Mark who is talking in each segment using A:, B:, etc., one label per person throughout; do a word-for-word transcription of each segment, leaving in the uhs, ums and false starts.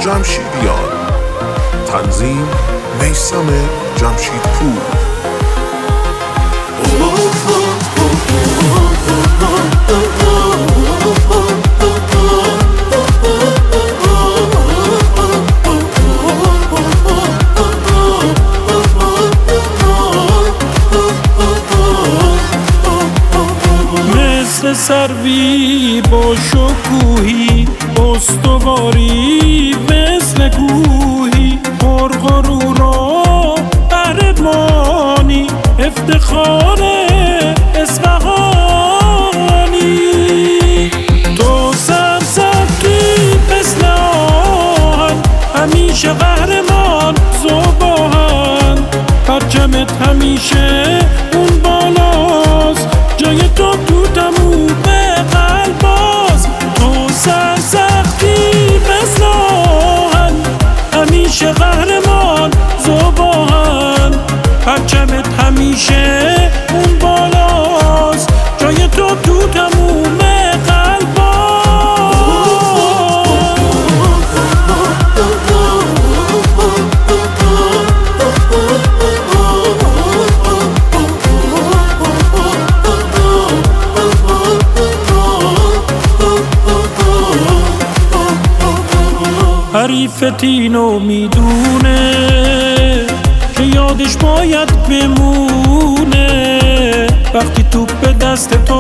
A: جمشیدیان. تنظیم میثم جمشیدپور.
B: مثل سروی با شکوهی استواری، مثل کوهی پرغرورا قهرمانی، افتخار اصفهانی. تو سرسختی مثل آهن، همیشه قهرمان زوباهن. پرچمت همیشه اون بالاست، جای تو تو تموم قلباست. تو سرسختی مثل آهن، همیشه قهرمان زوباهن. پرچمت همیشه اون بالاست، جای تو تو تموم حریفت اینو میدونه که یادش باید بمونه. وقتی توپ به دستت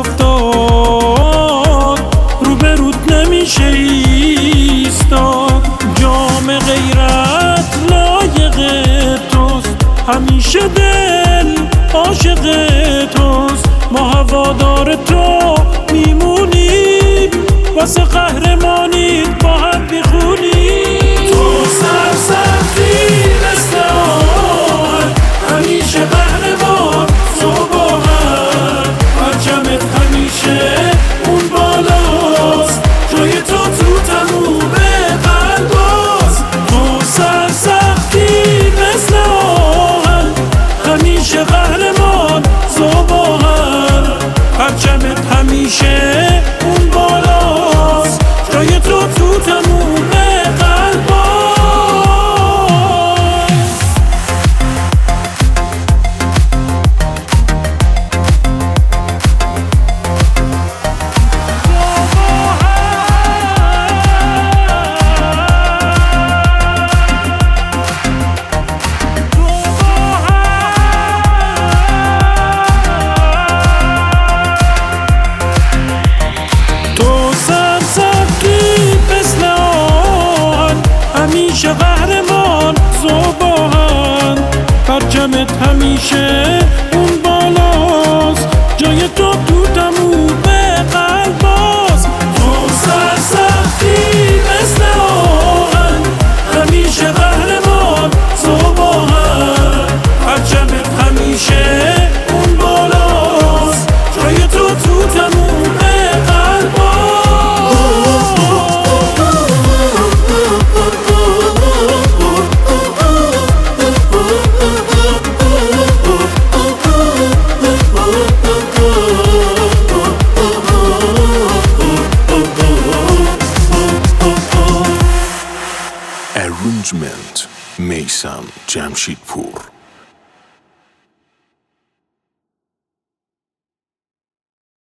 B: افتاد روبروت نمیشه ایستاد. جام غیرت لایق توست، همیشه دل عاشق توست. ما هوادار تو میمونیم، واسه قهرمانی با هم میخونیم. تو سرسختی مثل آهن، همیشه قهرمان زوباهن. پرچمت همیشه اون بالاست، جای تو تو تموم قلباست. تو سرسختی مثل آهن، همیشه قهرمان زوباهن. پرچمت همیشه اون بالاست، جای تو تو تموم همیشه قهرمان زوباهن. پرچمت همیشه اون بالاست، جای تو تو تموم قلباست. تو سرسختی مثل آهن، همیشه قهرمان زوباهن. پرچمت همیشه اون بالاست، جای تو تو تموم
A: Arrangement میثم جمشیدپور.